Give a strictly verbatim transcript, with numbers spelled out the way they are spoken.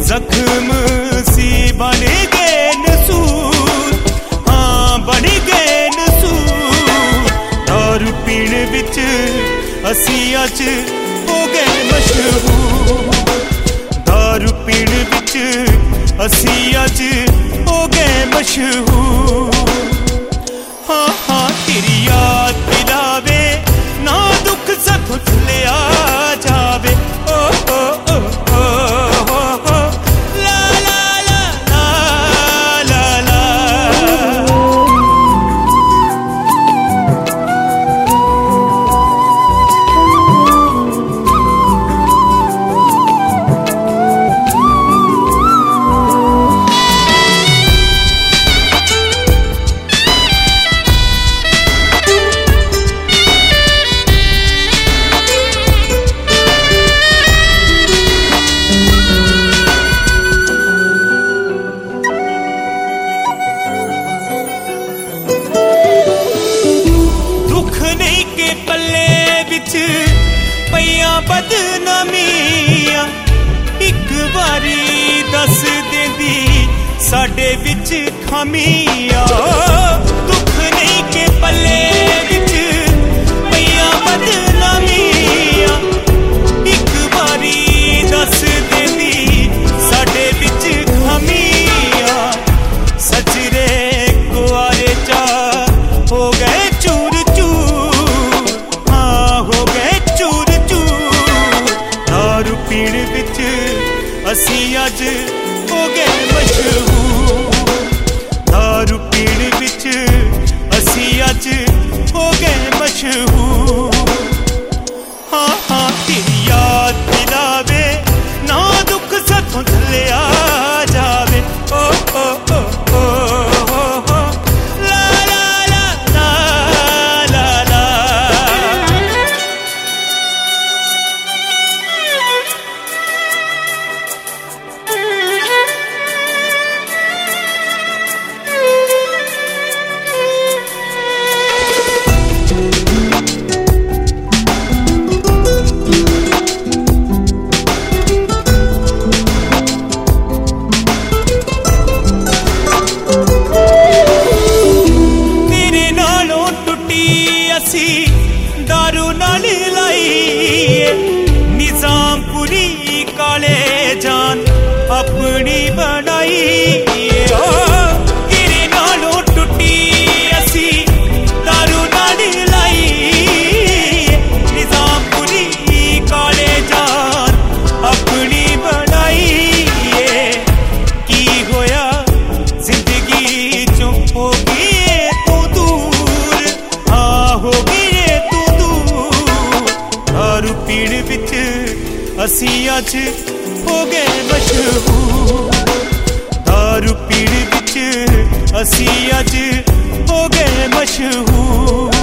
जख्म सी बन गए नसूर, हाँ बन गए नसूर। दारू पीण विच असी अज हो गए मशहूर, दारू पीण विच असी अज हो गए मशहूर। हाँ हाँ तेरी याद दिलावे ना दुख साथों चलिया जावे। ओ ओ ओ ओ ओ ला ला ला ला ला ला। पईया बदनामियां एक बारी दस देंदी साडे विच खामियां। दुख नहीं के पल्ले विच पईया बदनामियां एक बारी दस देंदी साडे विच खामियां। सजरे कुआरे चा हो गए चूर चूर, हाँ हो गए चूर चूर। दारू पीण विच असी अज हो गए मशहूर, दारू पीण विच असी अज हो गए मशहूर। हाँ हाँ तेरी याद दिलावे ना दुख साथों चलिया जावे। ओ ओ ओ ओ ओ ओ ला ला ला ला ला ला। दारू नाल लाई निजामपुरी काले जान अपनी बनाई। तेरे नालों टुटी असी दारू नाल लाई निजामपुरी काले जान अपनी बनाई। की होया जिंदगी चो हो गई तू दूर, हाँ हो गई दारू पीण विच असी अज हो गए मशहूर, दारू पीण विच असी अज हो गए मशहूर।